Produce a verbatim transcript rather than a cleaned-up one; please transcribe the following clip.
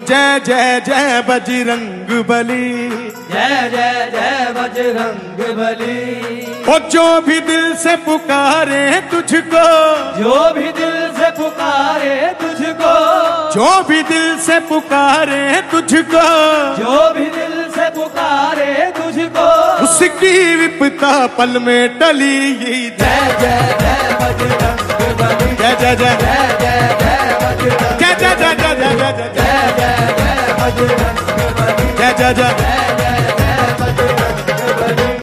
जय जय जय बजरंग बली, जय जय जय बजरंग बली। ओ जो भी दिल से पुकारे तुझको, जो भी दिल से पुकारे तुझको, जो भी दिल से पुकारे तुझको, जो भी दिल से पुकारे तुझको, उसकी विपदा पल में टली। जय जय जय बजरंग बली, जय जय जय जय जय जय बजरंग, जय जय जय जय जय जय जय जय जय बजरंग बली, जय जय जय।